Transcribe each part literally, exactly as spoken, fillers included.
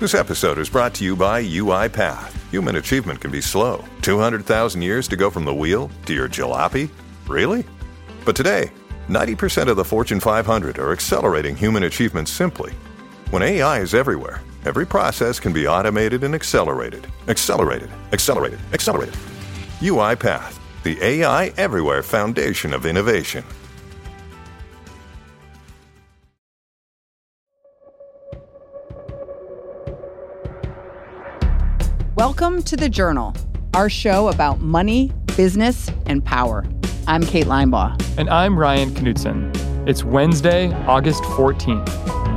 This episode is brought to you by UiPath. Human achievement can be slow. two hundred thousand years to go from the wheel to your jalopy? Really? But today, ninety percent of the Fortune five hundred are accelerating human achievement simply. When A I is everywhere, every process can be automated and accelerated. Accelerated, accelerated, accelerated. UiPath, the A I everywhere foundation of innovation. Welcome to The Journal, our show about money, business, and power. I'm Kate Linebaugh. And I'm Ryan Knutson. It's Wednesday, August fourteenth.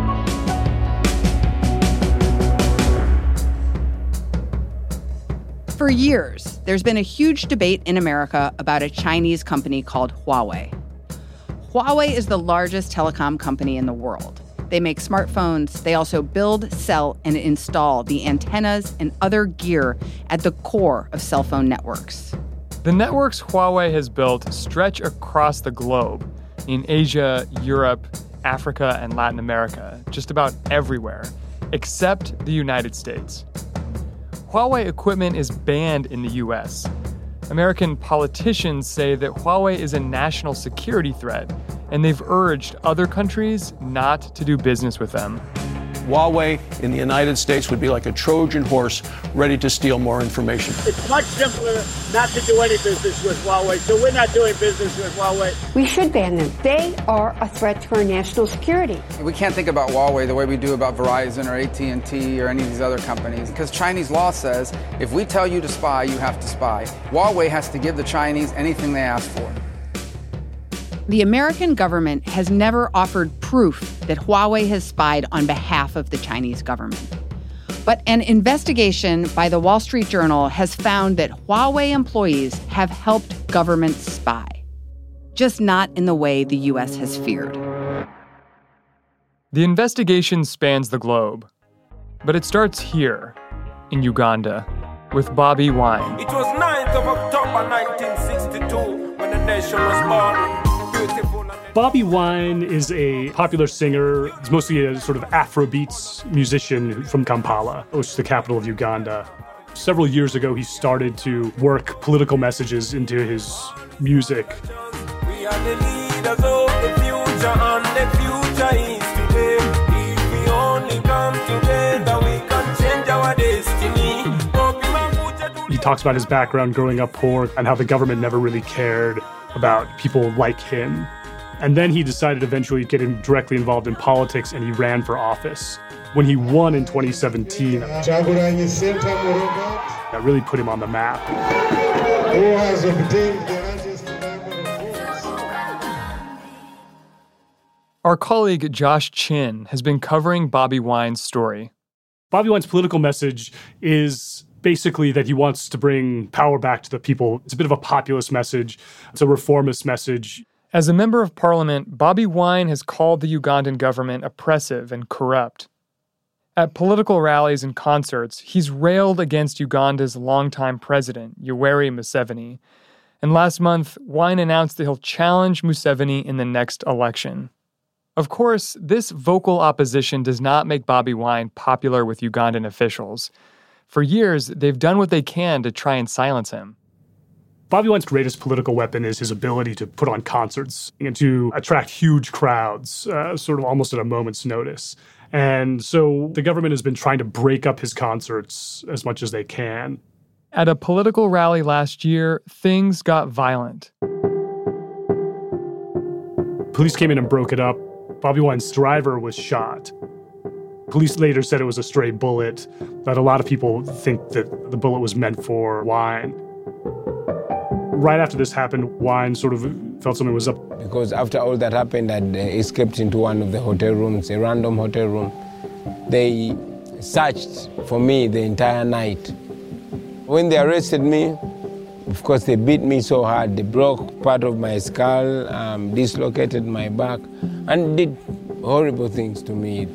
For years, there's been a huge debate in America about a Chinese company called Huawei. Huawei is the largest telecom company in the world. They make smartphones. They also build, sell, and install the antennas and other gear at the core of cell phone networks. The networks Huawei has built stretch across the globe in Asia, Europe, Africa, and Latin America, just about everywhere, except the United States. Huawei equipment is banned in the U S. American politicians say that Huawei is a national security threat, and they've urged other countries not to do business with them. Huawei in the United States would be like a Trojan horse ready to steal more information. It's much simpler not to do any business with Huawei, so we're not doing business with Huawei. We should ban them. They are a threat to our national security. We can't think about Huawei the way we do about Verizon or A T and T or any of these other companies, because Chinese law says if we tell you to spy, you have to spy. Huawei has to give the Chinese anything they ask for. The American government has never offered proof that Huawei has spied on behalf of the Chinese government. But an investigation by the Wall Street Journal has found that Huawei employees have helped governments spy, just not in the way the U S has feared. The investigation spans the globe, but it starts here, in Uganda, with Bobi Wine. It was ninth of October nineteen sixty-two when the nation was born. Bobi Wine is a popular singer. He's mostly a sort of Afrobeats musician from Kampala, which is the capital of Uganda. Several years ago, he started to work political messages into his music. We are the leaders of the future, and the future is today. If we only come together, we can change our destiny. He talks about his background growing up poor and how the government never really cared about people like him. And then he decided eventually to get him directly involved in politics, and he ran for office. When he won in twenty seventeen, that really put him on the map. Our colleague Josh Chin has been covering Bobi Wine's story. Bobi Wine's political message is basically that he wants to bring power back to the people. It's a bit of a populist message. It's a reformist message. As a member of parliament, Bobi Wine has called the Ugandan government oppressive and corrupt. At political rallies and concerts, he's railed against Uganda's longtime president, Yoweri Museveni. And last month, Wine announced that he'll challenge Museveni in the next election. Of course, this vocal opposition does not make Bobi Wine popular with Ugandan officials. For years, they've done what they can to try and silence him. Bobi Wine's greatest political weapon is his ability to put on concerts and to attract huge crowds, uh, sort of almost at a moment's notice. And so the government has been trying to break up his concerts as much as they can. At a political rally last year, things got violent. Police came in and broke it up. Bobi Wine's driver was shot. Police later said it was a stray bullet, but a lot of people think that the bullet was meant for Wine. Right after this happened, Wine sort of felt something was up. Because after all that happened, I escaped into one of the hotel rooms, a random hotel room. They searched for me the entire night. When they arrested me, of course, they beat me so hard. They broke part of my skull, um, dislocated my back, and did horrible things to me.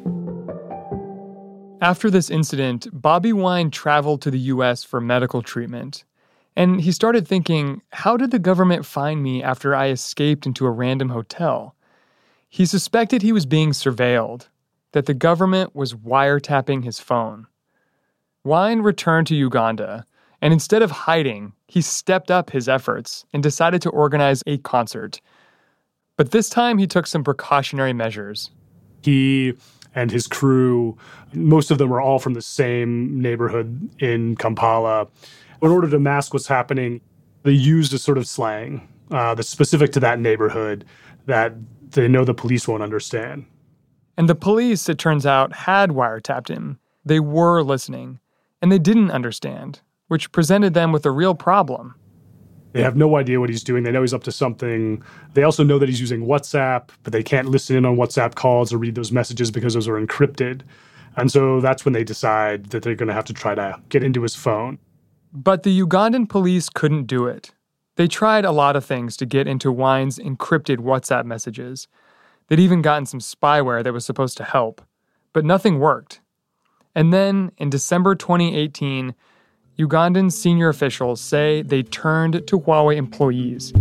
After this incident, Bobi Wine traveled to the U S for medical treatment. And he started thinking, how did the government find me after I escaped into a random hotel? He suspected he was being surveilled. that the government was wiretapping his phone. Wine returned to Uganda, and instead of hiding, he stepped up his efforts and decided to organize a concert. But this time he took some precautionary measures. He and his crew, most of them were all from the same neighborhood in Kampala. In order to mask what's happening, they used a sort of slang uh, that's specific to that neighborhood that they know the police won't understand. And the police, it turns out, had wiretapped him. They were listening, and they didn't understand, which presented them with a real problem. They have no idea what he's doing. They know he's up to something. They also know that he's using WhatsApp, but they can't listen in on WhatsApp calls or read those messages because those are encrypted. And so that's when they decide that they're going to have to try to get into his phone. But the Ugandan police couldn't do it. They tried a lot of things to get into Wine's encrypted WhatsApp messages. They'd even gotten some spyware that was supposed to help. But nothing worked. And then, in December twenty eighteen, Ugandan senior officials say they turned to Huawei employees.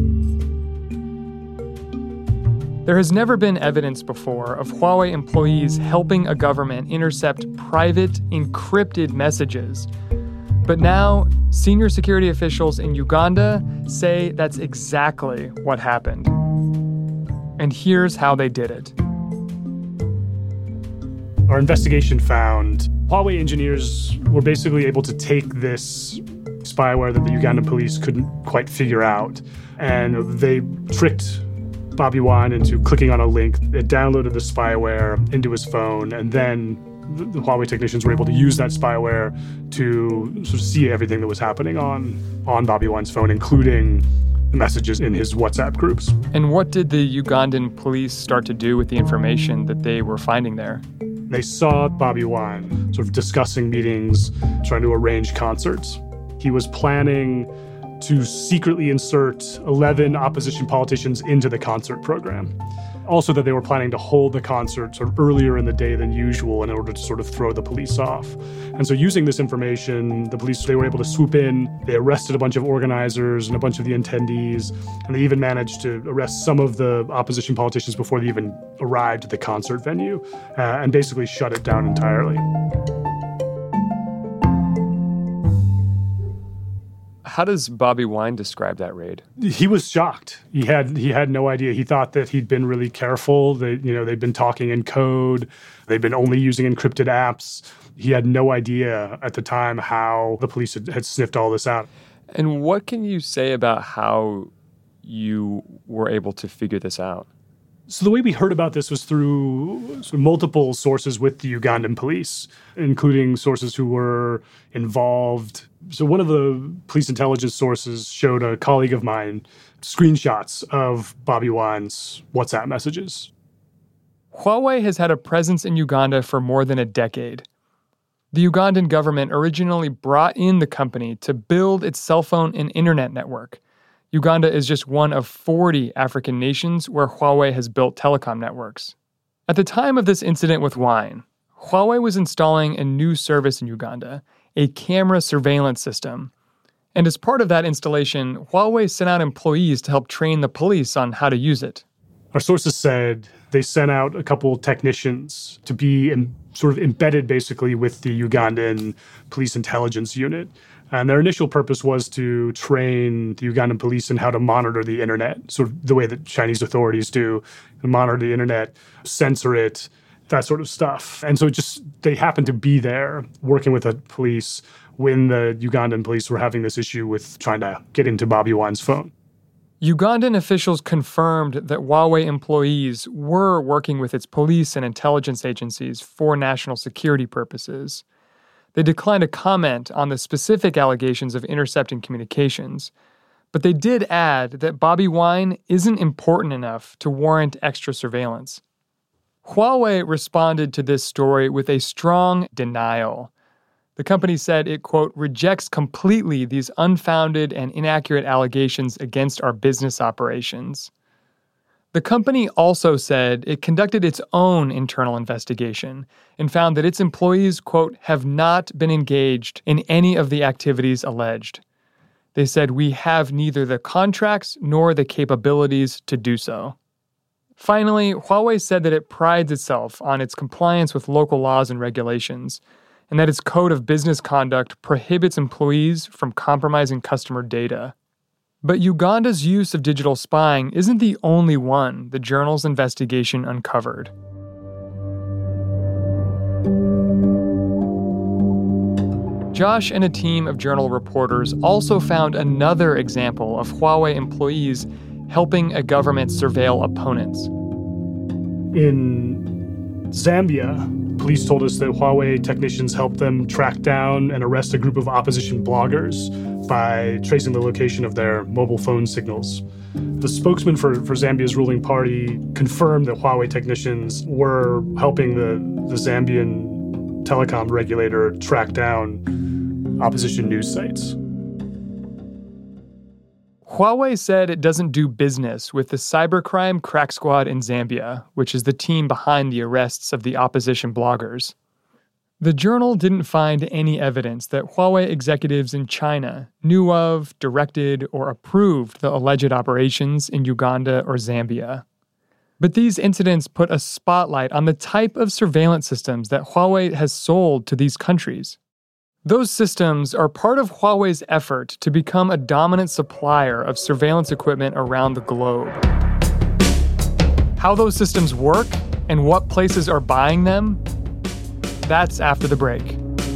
There has never been evidence before of Huawei employees helping a government intercept private, encrypted messages. But now, senior security officials in Uganda say that's exactly what happened. And here's how they did it. Our investigation found Huawei engineers were basically able to take this spyware that the Ugandan police couldn't quite figure out, and they tricked Bobby Wine into clicking on a link. It downloaded the spyware into his phone, and then the, the Huawei technicians were able to use that spyware to sort of see everything that was happening on, on Bobby Wine's phone, including messages in his WhatsApp groups. And what did the Ugandan police start to do with the information that they were finding there? They saw Bobby Wine sort of discussing meetings, trying to arrange concerts. He was planning to secretly insert eleven opposition politicians into the concert program. Also that they were planning to hold the concert sort of earlier in the day than usual in order to sort of throw the police off. And so using this information, the police, they were able to swoop in. They arrested a bunch of organizers and a bunch of the attendees, and they even managed to arrest some of the opposition politicians before they even arrived at the concert venue, uh, and basically shut it down entirely. How does Bobby Wine describe that raid? He was shocked. He had he had no idea. He thought that he'd been really careful. They, you know, they'd been talking in code. They'd been only using encrypted apps. He had no idea at the time how the police had, had sniffed all this out. And what can you say about how you were able to figure this out? So the way we heard about this was through sort of multiple sources with the Ugandan police, including sources who were involved. So one of the police intelligence sources showed a colleague of mine screenshots of Bobby Wine's WhatsApp messages. Huawei has had a presence in Uganda for more than a decade. The Ugandan government originally brought in the company to build its cell phone and internet network. Uganda is just one of forty African nations where Huawei has built telecom networks. At the time of this incident with Wine, Huawei was installing a new service in Uganda, a camera surveillance system. And as part of that installation, Huawei sent out employees to help train the police on how to use it. Our sources said they sent out a couple technicians to be in, sort of embedded basically with the Ugandan police intelligence unit. And their initial purpose was to train the Ugandan police in how to monitor the internet, sort of the way that Chinese authorities do, monitor the internet, censor it, that sort of stuff. And so just they happened to be there working with the police when the Ugandan police were having this issue with trying to get into Bobby Wine's phone. Ugandan officials confirmed that Huawei employees were working with its police and intelligence agencies for national security purposes. They declined to comment on the specific allegations of intercepting communications, but they did add that Bobby Wine isn't important enough to warrant extra surveillance. Huawei responded to this story with a strong denial. The company said it, quote, rejects completely these unfounded and inaccurate allegations against our business operations. The company also said it conducted its own internal investigation and found that its employees, quote, have not been engaged in any of the activities alleged. They said, we have neither the contracts nor the capabilities to do so. Finally, Huawei said that it prides itself on its compliance with local laws and regulations, and that its code of business conduct prohibits employees from compromising customer data. But Uganda's use of digital spying isn't the only one the Journal's investigation uncovered. Josh and a team of Journal reporters also found another example of Huawei employees helping a government surveil opponents. In Zambia, police told us that Huawei technicians helped them track down and arrest a group of opposition bloggers by tracing the location of their mobile phone signals. The spokesman for, for Zambia's ruling party confirmed that Huawei technicians were helping the, the Zambian telecom regulator track down opposition news sites. Huawei said it doesn't do business with the cybercrime crack squad in Zambia, which is the team behind the arrests of the opposition bloggers. The Journal didn't find any evidence that Huawei executives in China knew of, directed, or approved the alleged operations in Uganda or Zambia. But these incidents put a spotlight on the type of surveillance systems that Huawei has sold to these countries. Those systems are part of Huawei's effort to become a dominant supplier of surveillance equipment around the globe. How those systems work and what places are buying them, that's after the break.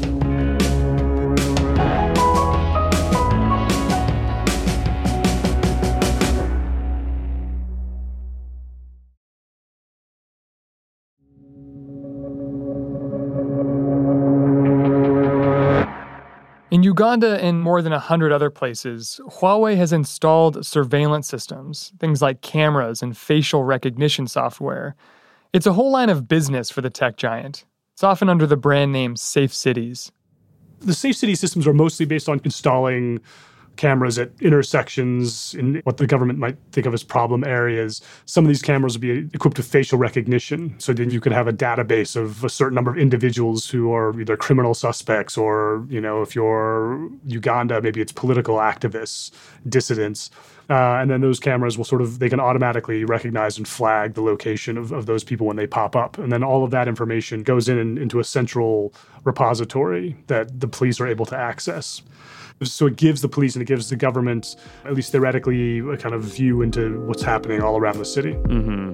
In Uganda and more than one hundred other places, Huawei has installed surveillance systems, things like cameras and facial recognition software. It's a whole line of business for the tech giant. It's often under the brand name Safe Cities. The Safe City systems are mostly based on installing cameras at intersections in what the government might think of as problem areas. Some of these cameras will be equipped with facial recognition, so then you could have a database of a certain number of individuals who are either criminal suspects or, you know, if you're Uganda, maybe it's political activists, dissidents. Uh, and then those cameras will sort of, they can automatically recognize and flag the location of, of those people when they pop up. And then all of that information goes in and into a central repository that the police are able to access. So it gives the police and it gives the government, at least theoretically, a kind of view into what's happening all around the city. Mm-hmm.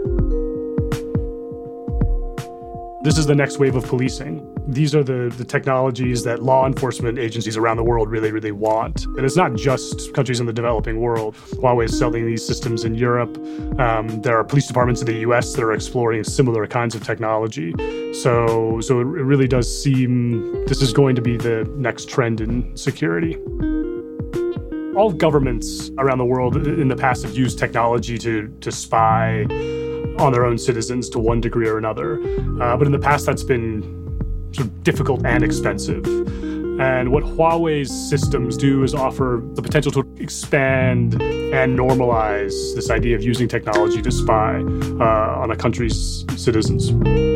This is the next wave of policing. These are the, the technologies that law enforcement agencies around the world really, really want. And it's not just countries in the developing world. Huawei is selling these systems in Europe. Um, there are police departments in the U S that are exploring similar kinds of technology. So, so it really does seem this is going to be the next trend in security. All governments around the world in the past have used technology to, to spy on their own citizens to one degree or another. Uh, but in the past, that's been sort of difficult and expensive. And what Huawei's systems do is offer the potential to expand and normalize this idea of using technology to spy uh, on a country's citizens.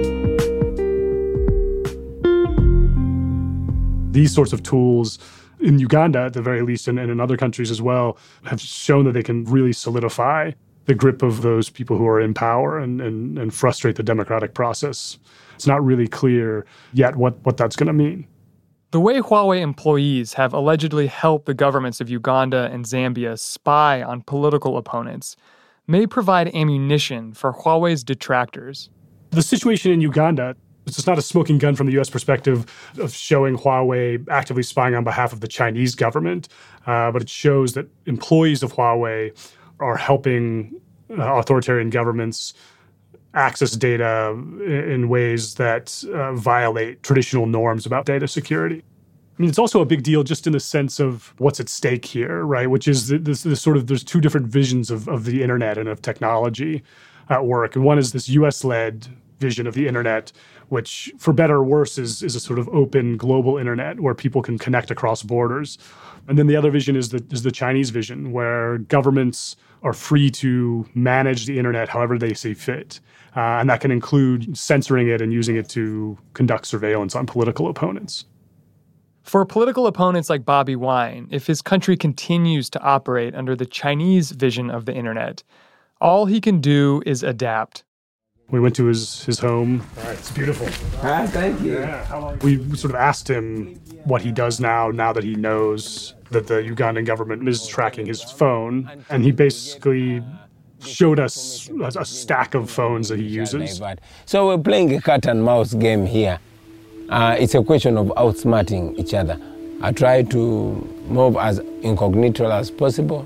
These sorts of tools in Uganda, at the very least, and, and in other countries as well, have shown that they can really solidify the grip of those people who are in power and, and, and frustrate the democratic process. It's not really clear yet what, what that's going to mean. The way Huawei employees have allegedly helped the governments of Uganda and Zambia spy on political opponents may provide ammunition for Huawei's detractors. The situation in Uganda, it's just not a smoking gun from the U S perspective of showing Huawei actively spying on behalf of the Chinese government, uh, but it shows that employees of Huawei are helping uh, authoritarian governments access data in ways that uh, violate traditional norms about data security. I mean, it's also a big deal just in the sense of what's at stake here, right? Which is this, this sort of, there's two different visions of, of the internet and of technology at work. And one is this U S-led vision of the internet, which for better or worse is, is a sort of open global internet where people can connect across borders. And then the other vision is the, is the Chinese vision, where governments are free to manage the internet however they see fit. Uh, and that can include censoring it and using it to conduct surveillance on political opponents. For political opponents like Bobi Wine, if his country continues to operate under the Chinese vision of the internet, All he can do is adapt. We went to his, his home. All right, it's beautiful. Ah, thank you. Yeah. We sort of asked him what he does now, now that he knows that the Ugandan government is tracking his phone. And he basically showed us a, a stack of phones that he uses. So we're playing a cat and mouse game here. Uh, it's a question of outsmarting each other. I try to move as incognito as possible.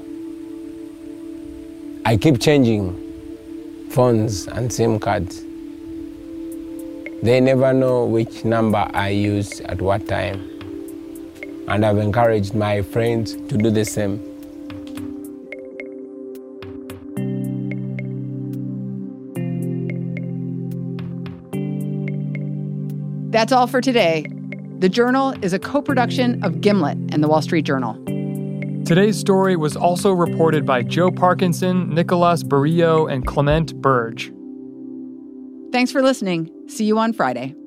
I keep changing phones and SIM cards. They never know which number I use at what time. And I've encouraged my friends to do the same. That's all for today. The Journal is a co-production of Gimlet and The Wall Street Journal. Today's story was also reported by Joe Parkinson, Nicolas Barrio, and Clement Burge. Thanks for listening. See you on Friday.